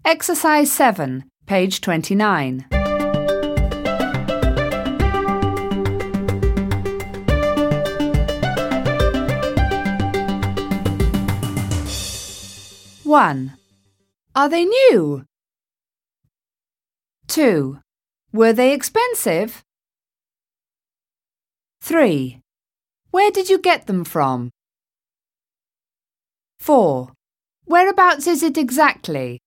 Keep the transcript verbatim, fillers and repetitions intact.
Exercise seven, page twenty-nine. one. Are they new? two. Were they expensive? three. Where did you get them from? four. Whereabouts is it exactly?